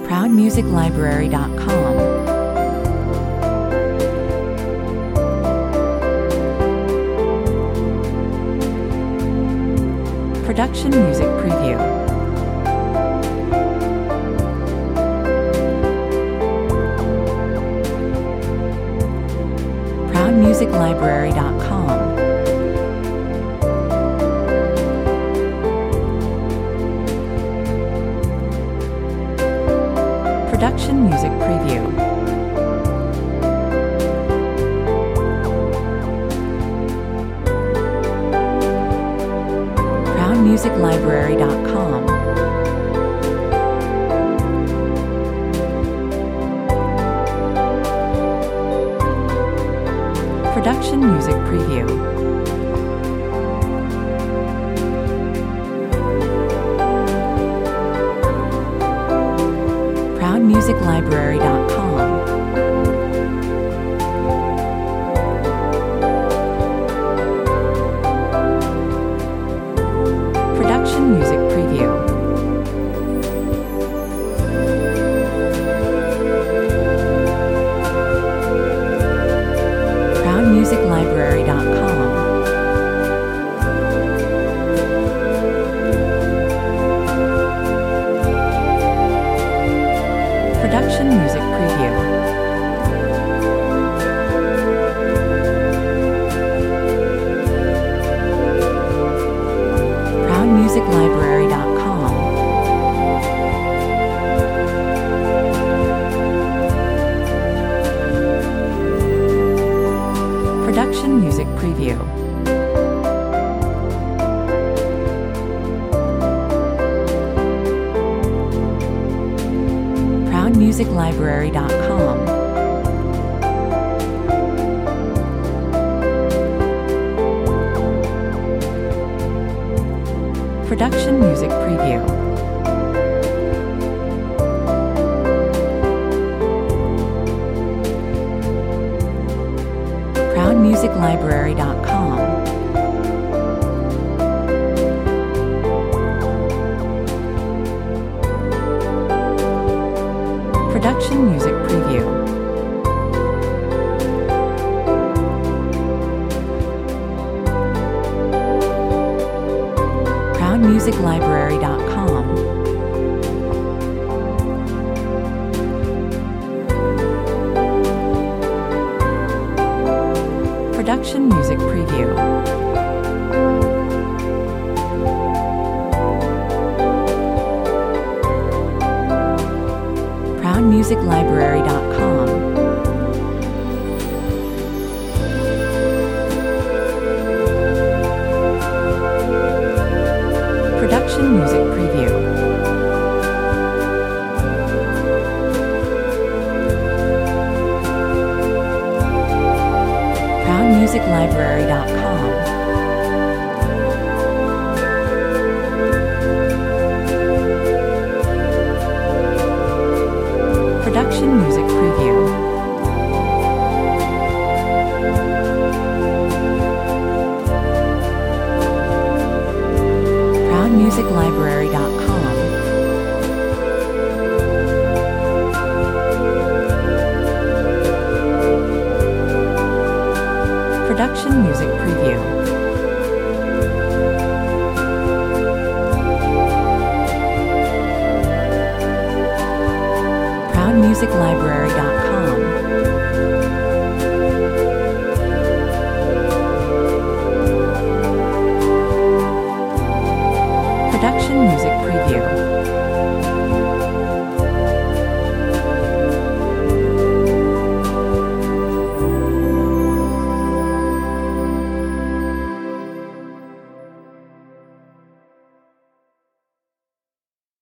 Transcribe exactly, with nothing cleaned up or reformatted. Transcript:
proud music library dot com. Production Music Preview. proud music library dot com. Production Music Preview. proud music library dot com. Production Music Preview. proud music library dot com. Production Music Preview. proud music library dot com. Production Music Preview. proud music library dot com. Production Music Preview. proud music library dot com. Production Music Preview. proud music library dot com. Production Music Preview. proud music library dot com. Production Music Preview. proud music library dot com. Production Music Preview. proud music library dot com. Production Music Preview. proud music library dot com. Production Music Preview. proud music library dot com. Production Music Preview.